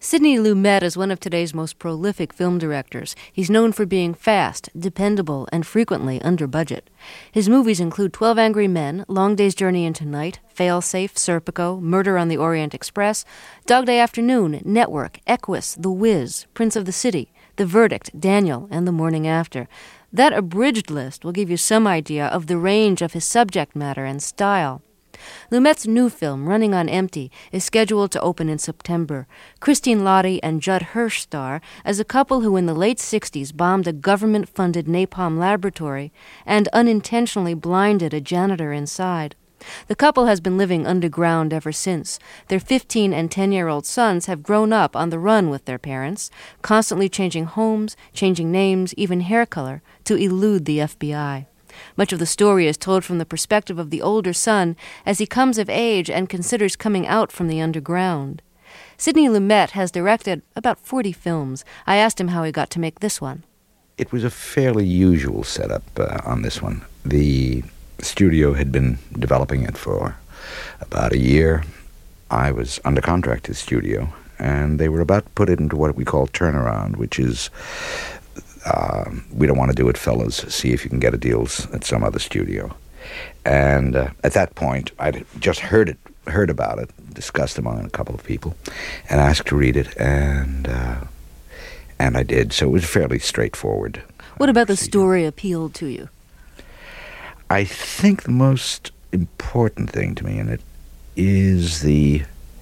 Sidney Lumet is one of today's most prolific film directors. He's known for being fast, dependable, and frequently under budget. His movies include 12 Angry Men, Long Day's Journey into Night, Failsafe, Serpico, Murder on the Orient Express, Dog Day Afternoon, Network, Equus, The Wiz, Prince of the City, The Verdict, Daniel, and The Morning After. That abridged list will give you some idea of the range of his subject matter and style. Lumet's new film, Running on Empty, is scheduled to open in September. Christine Lahti and Judd Hirsch star as a couple who in the late 60s bombed a government-funded napalm laboratory and unintentionally blinded a janitor inside. The couple has been living underground ever since. Their 15 and 10-year-old sons have grown up on the run with their parents, constantly changing homes, changing names, even hair color, to elude the FBI. Much of the story is told from the perspective of the older son as he comes of age and considers coming out from the underground. Sidney Lumet has directed about 40 films. I asked him how he got to make this one. It was a fairly usual setup on this one. The studio had been developing it for about a year. I was under contract to the studio, and they were about to put it into what we call turnaround, which is we don't want to do it, fellas. See if you can get a deal at some other studio. And at that point, I'd just heard about it, discussed among a couple of people, and asked to read it, and I did. So it was fairly straightforward. What about the story appealed to you? I think the most important thing to me in it is the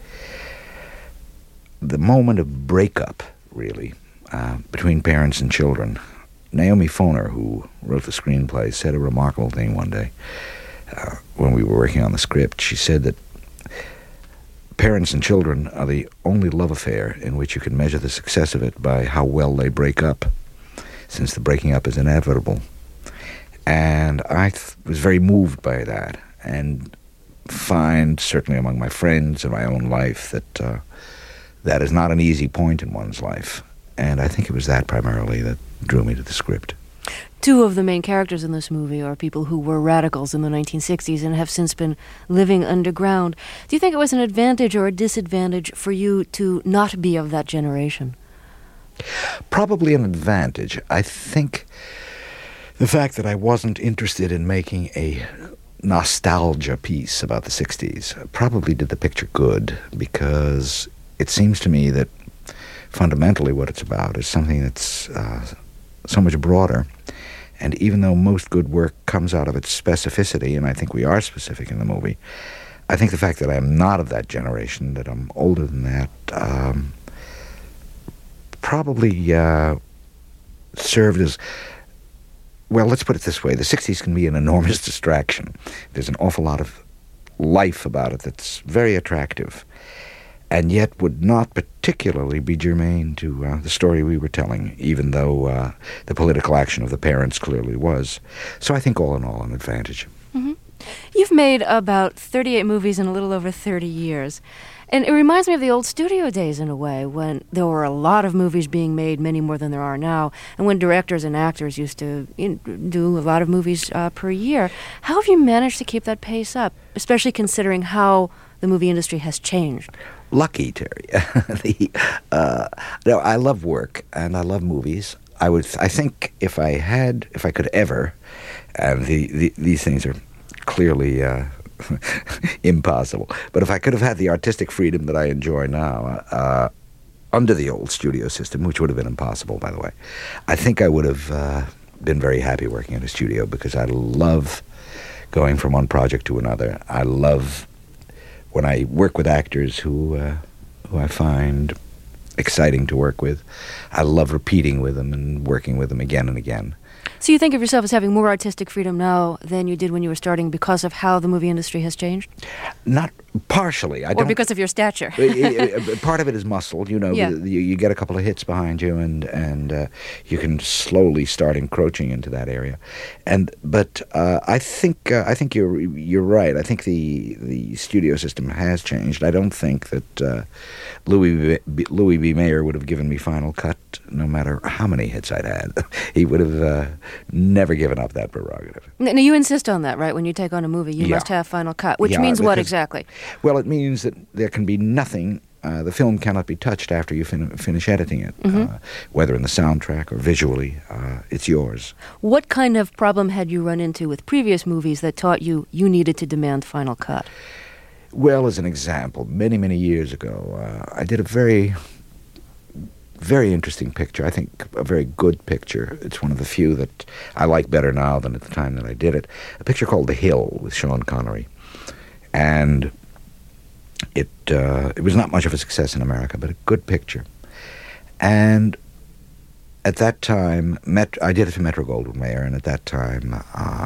moment of breakup, really, between parents and children. Naomi Foner, who wrote the screenplay, said a remarkable thing one day when we were working on the script. She said that parents and children are the only love affair in which you can measure the success of it by how well they break up, since the breaking up is inevitable. And I was very moved by that, and find, certainly among my friends and my own life, that that is not an easy point in one's life. And I think it was that primarily that drew me to the script. Two of the main characters in this movie are people who were radicals in the 1960s and have since been living underground. Do you think it was an advantage or a disadvantage for you to not be of that generation? Probably an advantage. I think the fact that I wasn't interested in making a nostalgia piece about the 60s probably did the picture good, because it seems to me that fundamentally what it's about is something that's so much broader. And even though most good work comes out of its specificity, and I think we are specific in the movie, I think the fact that I'm not of that generation, that I'm older than that, probably served as, well, let's put it this way. The 60s can be an enormous distraction. There's an awful lot of life about it that's very attractive, and yet would not particularly be germane to the story we were telling, even though the political action of the parents clearly was. So I think all in all, an advantage. Mm-hmm. You've made about 38 movies in a little over 30 years. And it reminds me of the old studio days in a way, when there were a lot of movies being made, many more than there are now, and when directors and actors used to do a lot of movies per year. How have you managed to keep that pace up, especially considering how the movie industry has changed? Lucky, Terry. No, I love work and I love movies. I think if I could ever, and these things are clearly impossible, but if I could have had the artistic freedom that I enjoy now under the old studio system, which would have been impossible, by the way, I think I would have been very happy working in a studio, because I love going from one project to another. I love when I work with actors who I find exciting to work with. I love repeating with them and working with them again and again. So you think of yourself as having more artistic freedom now than you did when you were starting because of how the movie industry has changed? Not partially. Or because of your stature? Part of it is muscle. You know, yeah. You get a couple of hits behind you, and you can slowly start encroaching into that area. But I think you're right. I think the studio system has changed. I don't think that Louis B. Mayer would have given me Final Cut no matter how many hits I'd had. He would have never given up that prerogative. Now, you insist on that, right? When you take on a movie, you must have Final Cut, which means what exactly? Well, it means that there can be nothing the film cannot be touched after you finish editing it, whether in the soundtrack or visually. It's yours. What kind of problem had you run into with previous movies that taught you needed to demand final cut? Well, as an example, many, many years ago, I did a very, very interesting picture. I think a very good picture. It's one of the few that I like better now than at the time that I did it. A picture called The Hill with Sean Connery. And it was not much of a success in America, but a good picture. And at that time, I did it for Metro-Goldwyn-Mayer, and at that time,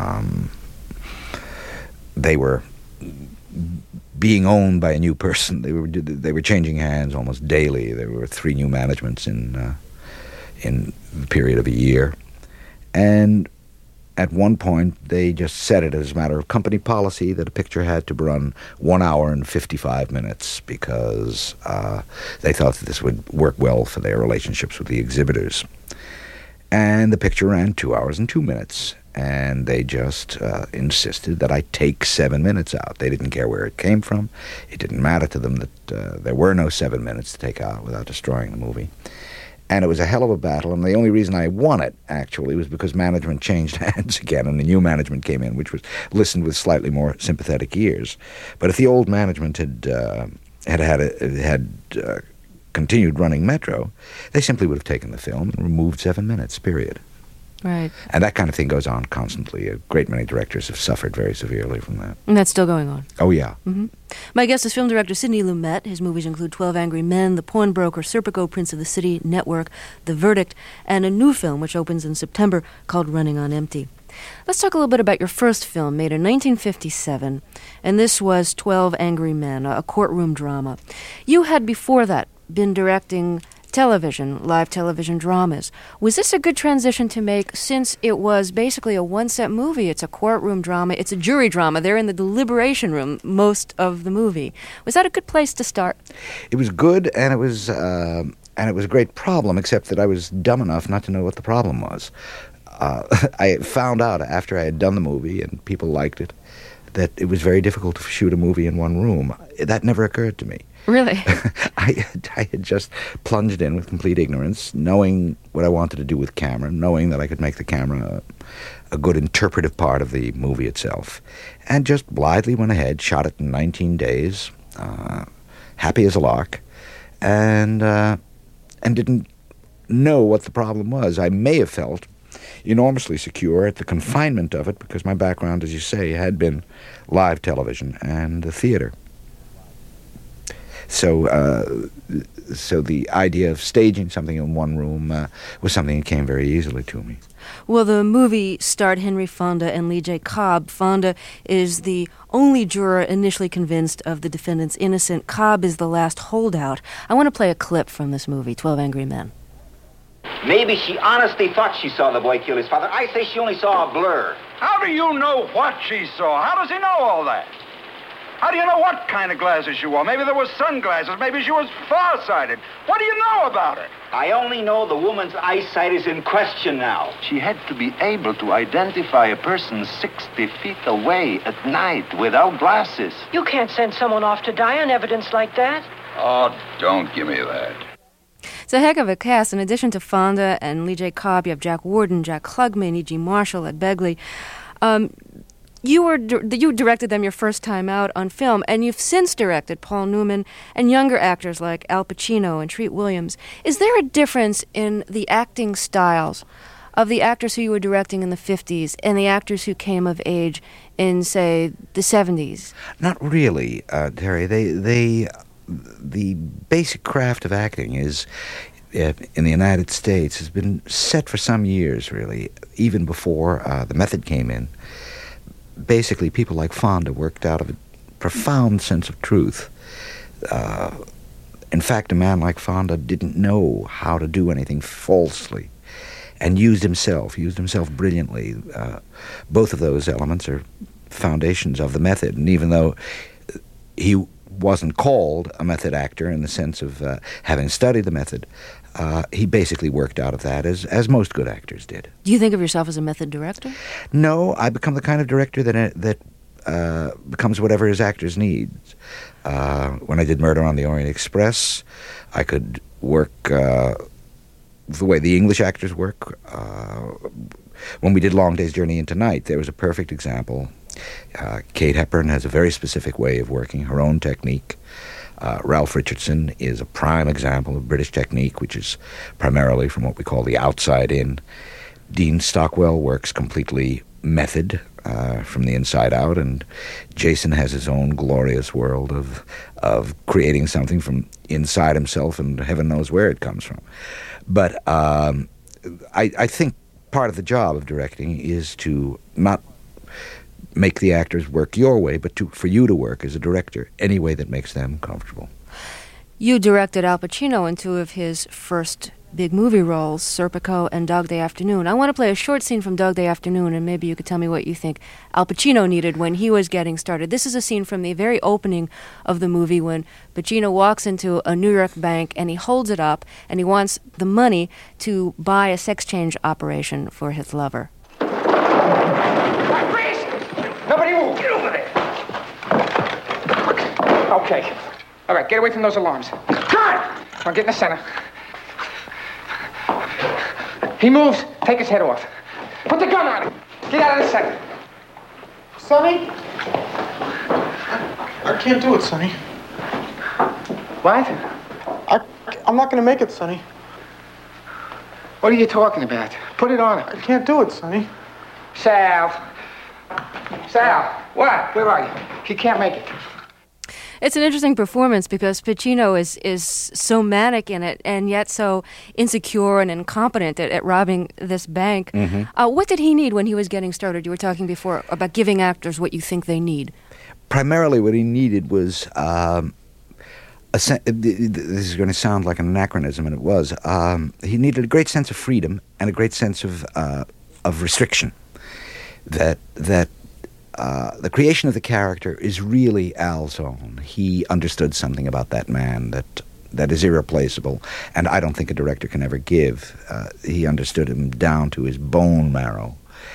they were being owned by a new person. They were changing hands almost daily. There were 3 new managements in the period of a year, and at one point they just set it as a matter of company policy that a picture had to run 1 hour and 55 minutes because they thought that this would work well for their relationships with the exhibitors. And the picture ran 2 hours and 2 minutes. And they just insisted that I take 7 minutes out. They didn't care where it came from. It didn't matter to them that there were no 7 minutes to take out without destroying the movie. And it was a hell of a battle, and the only reason I won it, actually, was because management changed hands again, and the new management came in, which was listened with slightly more sympathetic ears. But if the old management had continued running Metro, they simply would have taken the film and removed 7 minutes, period. Right. And that kind of thing goes on constantly. A great many directors have suffered very severely from that. And that's still going on. Oh, yeah. Mm-hmm. My guest is film director Sidney Lumet. His movies include 12 Angry Men, The Pawnbroker, Serpico, Prince of the City, Network, The Verdict, and a new film which opens in September called Running on Empty. Let's talk a little bit about your first film, made in 1957, and this was 12 Angry Men, a courtroom drama. You had before that been directing live television dramas. Was this a good transition to make, since it was basically a one-set movie? It's a courtroom drama. It's a jury drama. They're in the deliberation room most of the movie. Was that a good place to start? It was good, and it was a great problem, except that I was dumb enough not to know what the problem was. I found out after I had done the movie and people liked it that it was very difficult to shoot a movie in one room. That never occurred to me. Really? I had just plunged in with complete ignorance, knowing what I wanted to do with camera, knowing that I could make the camera a good interpretive part of the movie itself, and just blithely went ahead, shot it in 19 days, happy as a lark, and didn't know what the problem was. I may have felt enormously secure at the confinement of it because my background, as you say, had been live television and the theater. So the idea of staging something in one room was something that came very easily to me. Well, the movie starred Henry Fonda and Lee J. Cobb. Fonda is the only juror initially convinced of the defendant's innocence. Cobb is the last holdout. I want to play a clip from this movie, 12 Angry Men. Maybe she honestly thought she saw the boy kill his father. I say she only saw a blur. How do you know what she saw? How does he know all that? How do you know what kind of glasses she wore? Maybe there were sunglasses. Maybe she was farsighted. What do you know about it? I only know the woman's eyesight is in question now. She had to be able to identify a person 60 feet away at night without glasses. You can't send someone off to die on evidence like that. Oh, don't give me that. It's a heck of a cast. In addition to Fonda and Lee J. Cobb, you have Jack Warden, Jack Klugman, E.G. Marshall, Ed Begley. You directed them your first time out on film, and you've since directed Paul Newman and younger actors like Al Pacino and Treat Williams. Is there a difference in the acting styles of the actors who you were directing in the 50s and the actors who came of age in, say, the 70s? Not really, Terry. The basic craft of acting is, in the United States, has been set for some years, really, even before the method came in. Basically, people like Fonda worked out of a profound sense of truth. In fact, a man like Fonda didn't know how to do anything falsely, and used himself brilliantly. Both of those elements are foundations of the method, and even though he wasn't called a method actor in the sense of having studied the method, he basically worked out of that as most good actors did. Do you think of yourself as a method director? No, I become the kind of director that becomes whatever his actors need. When I did Murder on the Orient Express, I could work the way the English actors work. When we did Long Day's Journey into Night, there was a perfect example. Kate Hepburn has a very specific way of working, her own technique. Ralph Richardson is a prime example of British technique, which is primarily from what we call the outside in. Dean Stockwell works completely method, from the inside out, and Jason has his own glorious world of creating something from inside himself, and heaven knows where it comes from. But I think part of the job of directing is to not make the actors work your way, but for you to work as a director any way that makes them comfortable. You directed Al Pacino in two of his first big movie roles, Serpico and Dog Day Afternoon. I want to play a short scene from Dog Day Afternoon, and maybe you could tell me what you think Al Pacino needed when he was getting started. This is a scene from the very opening of the movie when Pacino walks into a New York bank and he holds it up and he wants the money to buy a sex change operation for his lover. Freeze! Nobody move! Get over there! Okay. All right, get away from those alarms. Come on! I'll get in the center. He moves, take his head off. Put the gun on him. Get out of the center. Sonny? I can't do it, Sonny. What? I'm not going to make it, Sonny. What are you talking about? Put it on him. I can't do it, Sonny. Sal. Sal, what? Where are you? He can't make it. It's an interesting performance because Pacino is so manic in it and yet so insecure and incompetent at robbing this bank. Mm-hmm. What did he need when he was getting started? You were talking before about giving actors what you think they need. Primarily what he needed was, this is going to sound like an anachronism, and it was, he needed a great sense of freedom and a great sense of restriction. That the creation of the character is really Al's own. He understood something about that man that is irreplaceable, and I don't think a director can ever give. He understood him down to his bone marrow.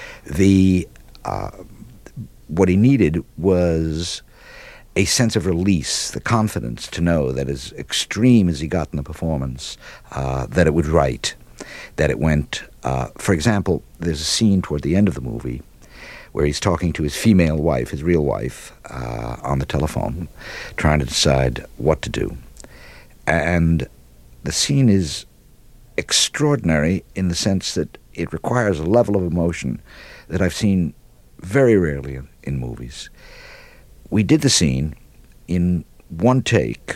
What he needed was a sense of release, the confidence to know that as extreme as he got in the performance, that it was right, that it went... for example, there's a scene toward the end of the movie where he's talking to his female wife, his real wife, on the telephone, trying to decide what to do. And the scene is extraordinary in the sense that it requires a level of emotion that I've seen very rarely in movies. We did the scene in one take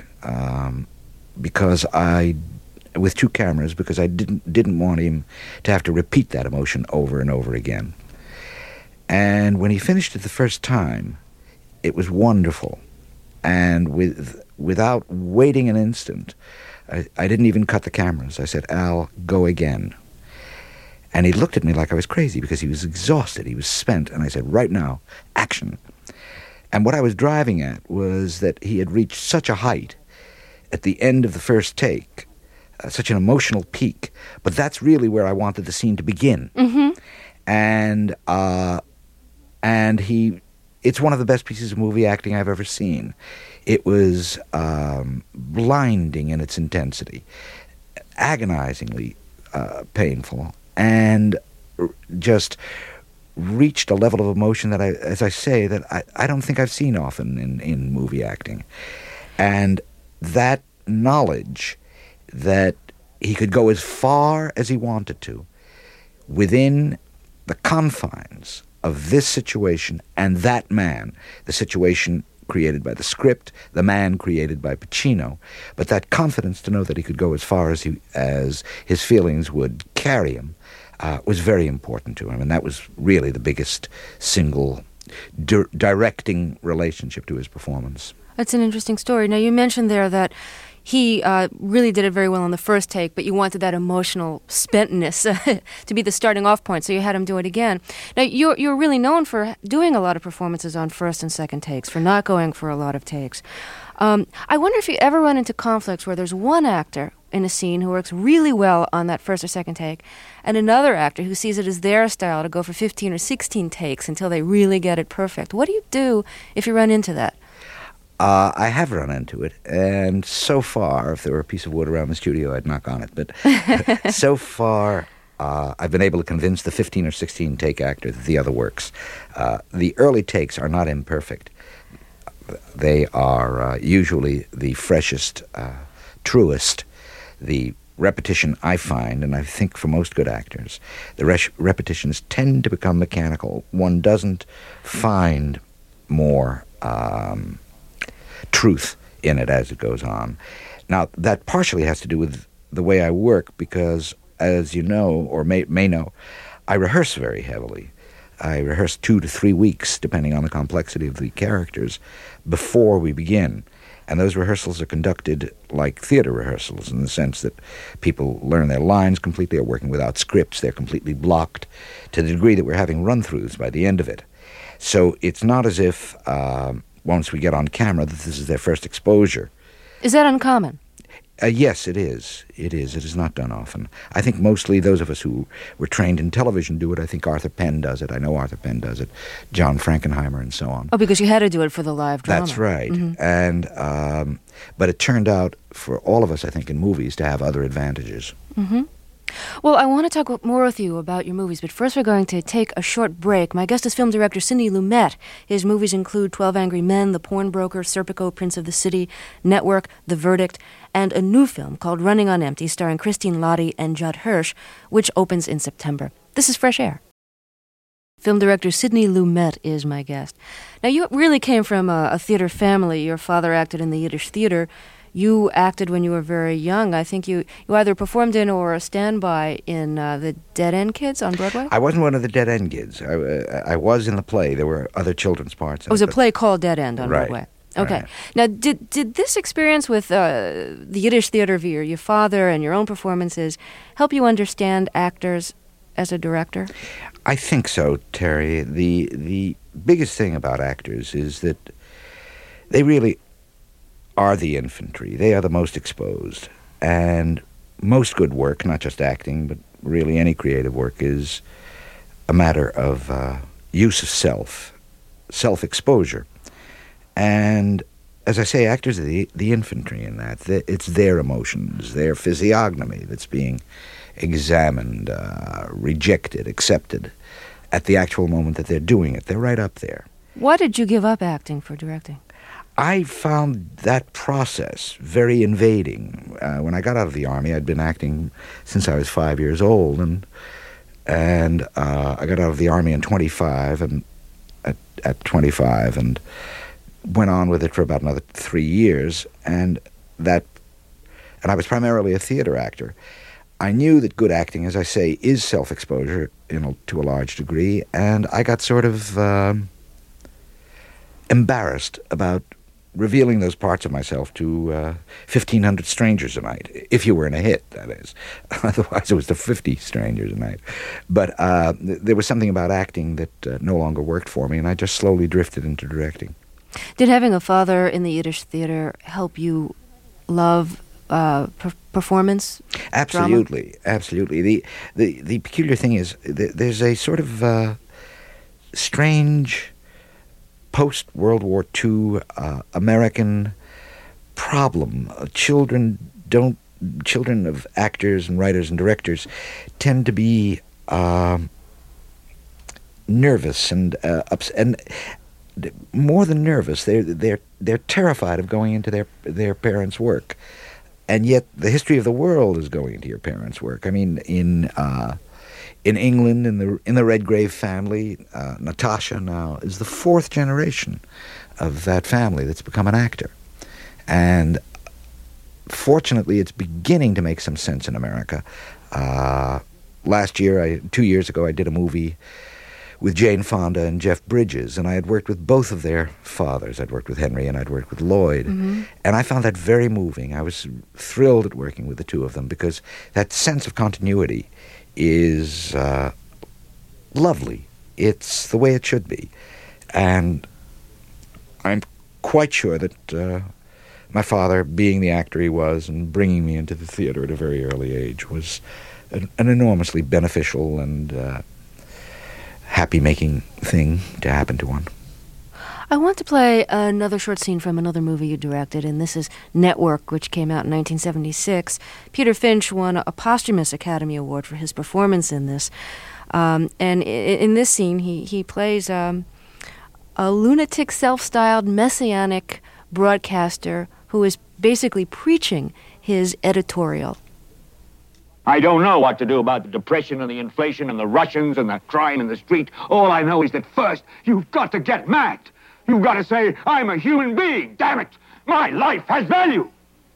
with two cameras, because I didn't want him to have to repeat that emotion over and over again. And when he finished it the first time, it was wonderful. And without waiting an instant, I didn't even cut the cameras. I said, "Al, go again." And he looked at me like I was crazy because he was exhausted. He was spent. And I said, "Right now, action." And what I was driving at was that he had reached such a height at the end of the first take, such an emotional peak. But that's really where I wanted the scene to begin. Mm-hmm. And it's one of the best pieces of movie acting I've ever seen. It was blinding in its intensity, agonizingly painful, and just reached a level of emotion that I don't think I've seen often in movie acting. And that knowledge that he could go as far as he wanted to within the confines of this situation and that man, the situation created by the script, the man created by Pacino, but that confidence to know that he could go as far as his feelings would carry him was very important to him, and that was really the biggest single directing relationship to his performance. That's an interesting story. Now, you mentioned there that he really did it very well on the first take, but you wanted that emotional spentness to be the starting off point, so you had him do it again. Now, you're really known for doing a lot of performances on first and second takes, for not going for a lot of takes. I wonder if you ever run into conflicts where there's one actor in a scene who works really well on that first or second take, and another actor who sees it as their style to go for 15 or 16 takes until they really get it perfect. What do you do if you run into that? I have run into it, and so far, if there were a piece of wood around the studio, I'd knock on it. But so far, I've been able to convince the 15 or 16 take actor that the other works. The early takes are not imperfect. They are usually the freshest, truest. The repetition, I find, and I think for most good actors, the repetitions tend to become mechanical. One doesn't find more truth in it as it goes on. Now, that partially has to do with the way I work because, as you know, or may know, I rehearse very heavily. I rehearse 2 to 3 weeks, depending on the complexity of the characters, before we begin. And those rehearsals are conducted like theater rehearsals in the sense that people learn their lines completely, are working without scripts, they're completely blocked, to the degree that we're having run-throughs by the end of it. So it's not as if, once we get on camera, that this is their first exposure. Is that uncommon? Yes, it is. It is. It is not done often. I think mostly those of us who were trained in television do it. I think Arthur Penn does it. I know Arthur Penn does it. John Frankenheimer and so on. Oh, because you had to do it for the live drama. That's right. Mm-hmm. And but it turned out for all of us, I think, in movies to have other advantages. Mm-hmm. Well, I want to talk more with you about your movies, but first we're going to take a short break. My guest is film director Sidney Lumet. His movies include 12 Angry Men, The Porn Broker, Serpico, Prince of the City, Network, The Verdict, and a new film called Running on Empty, starring Christine Lahti and Judd Hirsch, which opens in September. This is Fresh Air. Film director Sidney Lumet is my guest. Now, you really came from a theater family. Your father acted in the Yiddish theater. You acted when you were very young. I think you either performed in or a standby in the Dead End Kids on Broadway? I wasn't one of the Dead End Kids. I was in the play. There were other children's parts. It was a play called Dead End on Broadway. Okay. Right. Now, did this experience with the Yiddish theater via your father and your own performances help you understand actors as a director? I think so, Terry. The biggest thing about actors is that they really are the infantry. They are the most exposed. And most good work, not just acting, but really any creative work, is a matter of use of self-exposure. And as I say, actors are the infantry in that. It's their emotions, their physiognomy that's being examined, rejected, accepted at the actual moment that they're doing it. They're right up there. Why did you give up acting for directing? I found that process very invading. When I got out of the Army, I'd been acting since I was 5 years old, and I got out of the Army in 25, and at 25, and went on with it for about another 3 years, and I was primarily a theater actor. I knew that good acting, as I say, is self-exposure to a large degree, and I got sort of embarrassed about revealing those parts of myself to 1,500 strangers a night, if you were in a hit, that is. Otherwise, it was to 50 strangers a night. But there was something about acting that no longer worked for me, and I just slowly drifted into directing. Did having a father in the Yiddish theater help you love performance? Absolutely, drama? Absolutely. The peculiar thing is there's a sort of strange post-World War II American problem. Children of actors and writers and directors tend to be nervous and more than nervous. They're terrified of going into their parents' work, and yet the history of the world is going into your parents' work. I mean, in England, in the Redgrave family, Natasha now is the 4th generation of that family that's become an actor. And fortunately, it's beginning to make some sense in America. 2 years ago, I did a movie with Jane Fonda and Jeff Bridges, and I had worked with both of their fathers. I'd worked with Henry and I'd worked with Lloyd. Mm-hmm. And I found that very moving. I was thrilled at working with the two of them because that sense of continuity is lovely. It's the way it should be. And I'm quite sure that my father, being the actor he was and bringing me into the theater at a very early age, was an enormously beneficial and happy-making thing to happen to one. I want to play another short scene from another movie you directed, and this is Network, which came out in 1976. Peter Finch won a posthumous Academy Award for his performance in this. And in this scene, he plays a lunatic, self-styled, messianic broadcaster who is basically preaching his editorial. I don't know what to do about the depression and the inflation and the Russians and the crime in the street. All I know is that first, you've got to get mad. You've got to say, I'm a human being, damn it! My life has value!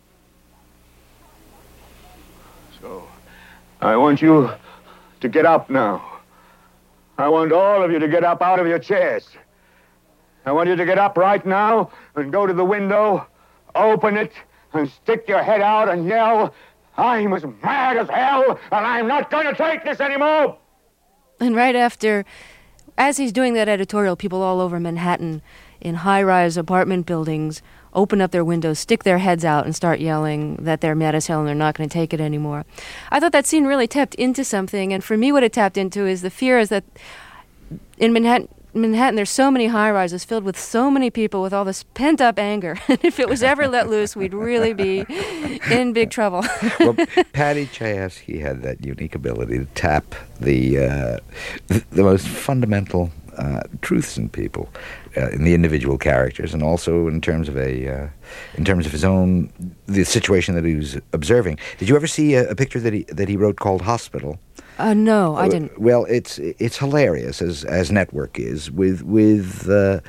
So, I want you to get up now. I want all of you to get up out of your chairs. I want you to get up right now and go to the window, open it, and stick your head out and yell, I'm as mad as hell, and I'm not going to take this anymore! And right after, as he's doing that editorial, people all over Manhattan in high-rise apartment buildings open up their windows, stick their heads out, and start yelling that they're mad as hell and they're not going to take it anymore. I thought that scene really tapped into something, and for me what it tapped into is the fear is that in Manhattan there's so many high-rises filled with so many people with all this pent-up anger, and if it was ever let loose, we'd really be in big trouble. Well, Paddy Chayefsky had that unique ability to tap the most fundamental truths in people, in the individual characters, and also in terms of his own, the situation that he was observing. Did you ever see a picture that he wrote called Hospital? No, I didn't. Well, it's hilarious as Network is, with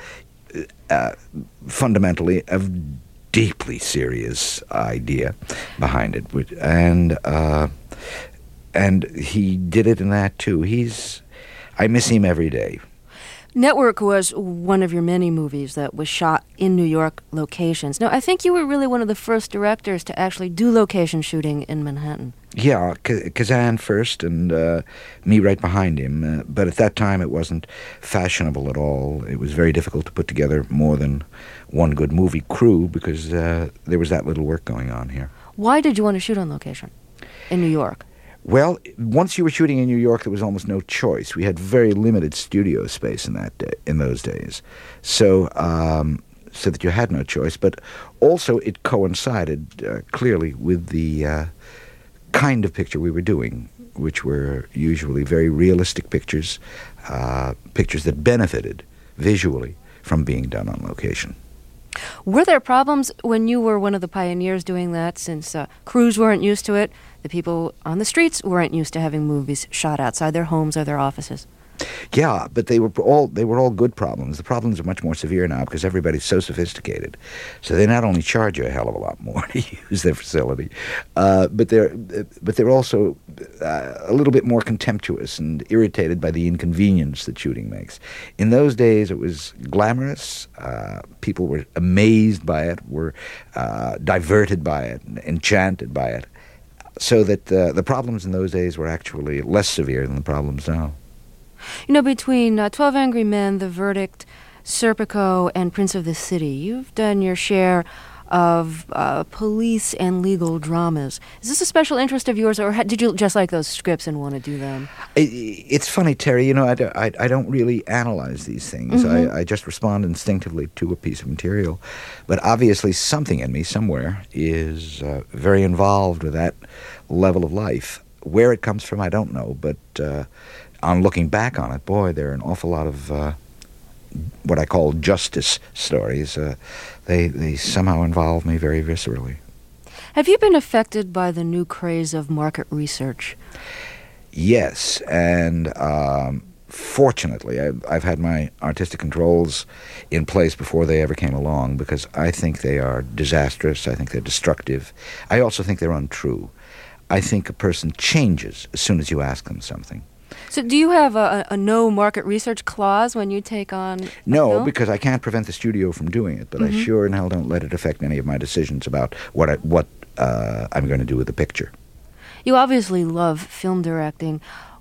fundamentally a deeply serious idea behind it, and he did it in that too. I miss him every day. Network was one of your many movies that was shot in New York locations. Now, I think you were really one of the first directors to actually do location shooting in Manhattan. Yeah, Kazan first and me right behind him. But at that time, it wasn't fashionable at all. It was very difficult to put together more than one good movie crew because there was that little work going on here. Why did you want to shoot on location in New York? Well, once you were shooting in New York, there was almost no choice. We had very limited studio space in those days, so that you had no choice. But also, it coincided clearly with the kind of picture we were doing, which were usually very realistic pictures, pictures that benefited visually from being done on location. Were there problems when you were one of the pioneers doing that, since crews weren't used to it? The people on the streets weren't used to having movies shot outside their homes or their offices. Yeah, but they were all good problems. The problems are much more severe now because everybody's so sophisticated. So they not only charge you a hell of a lot more to use their facility, but they're also a little bit more contemptuous and irritated by the inconvenience that shooting makes. In those days, it was glamorous. People were amazed by it, were diverted by it, enchanted by it. So that the problems in those days were actually less severe than the problems now. You know, between 12 Angry Men, The Verdict, Serpico, and Prince of the City, you've done your share of police and legal dramas. Is this a special interest of yours, or did you just like those scripts and want to do them? It's funny, Terry. You know, I don't really analyze these things. Mm-hmm. I just respond instinctively to a piece of material. But obviously something in me somewhere is very involved with that level of life. Where it comes from, I don't know. But on looking back on it, boy, there are an awful lot of what I call justice stories. They somehow involve me very viscerally. Have you been affected by the new craze of market research? Yes, and fortunately, I've had my artistic controls in place before they ever came along because I think they are disastrous. I think they're destructive. I also think they're untrue. I think a person changes as soon as you ask them something. So do you have a no market research clause when you take on No, because I can't prevent the studio from doing it, but Mm-hmm. I sure in hell don't let it affect any of my decisions about what I'm going to do with the picture. You obviously love film directing.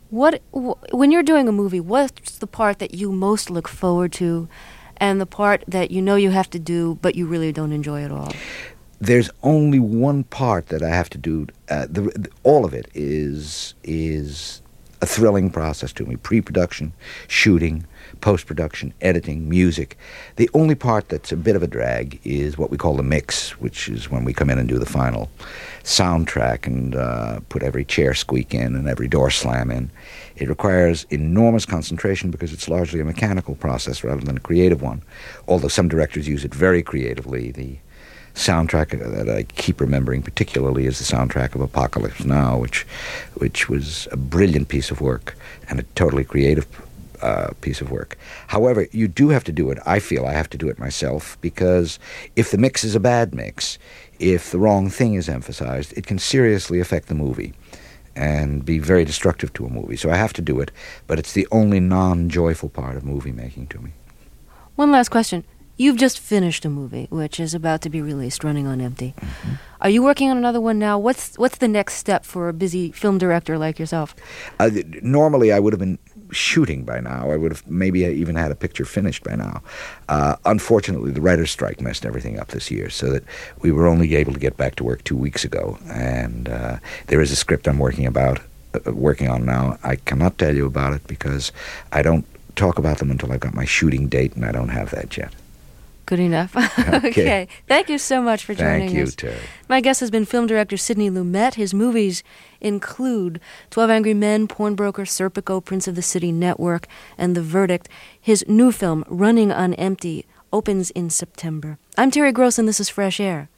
When you're doing a movie, what's the part that you most look forward to and the part that you know you have to do but you really don't enjoy at all? there's only one part that I have to do. All of it is a thrilling process to me. Pre-production, shooting, post-production, editing, music. The only part that's a bit of a drag is what we call the mix, which is when we come in and do the final soundtrack and put every chair squeak in and every door slam in. It requires enormous concentration because it's largely a mechanical process rather than a creative one, although some directors use it very creatively. The soundtrack that I keep remembering particularly is the soundtrack of Apocalypse Now, which was a brilliant piece of work and a totally creative piece of work. However, you do have to do it. I feel I have to do it myself, because if the mix is a bad mix, if the wrong thing is emphasized, it can seriously affect the movie and be very destructive to a movie. So I have to do it, but it's the only non-joyful part of movie making to me. One last question. You've just finished a movie, which is about to be released, Running on Empty. Mm-hmm. Are you working on another one now? What's the next step for a busy film director like yourself? Normally, I would have been shooting by now. I would have maybe even had a picture finished by now. Unfortunately, the writer's strike messed everything up this year, so that we were only able to get back to work 2 weeks ago. And there is a script I'm working on now. I cannot tell you about it because I don't talk about them until I've got my shooting date, and I don't have that yet. Good enough. Okay. Thank you so much for joining us. Thank you, Terry. My guest has been film director Sidney Lumet. His movies include 12 Angry Men, Pawnbroker, Serpico, Prince of the City Network, and The Verdict. His new film, Running on Empty, opens in September. I'm Terry Gross, and this is Fresh Air.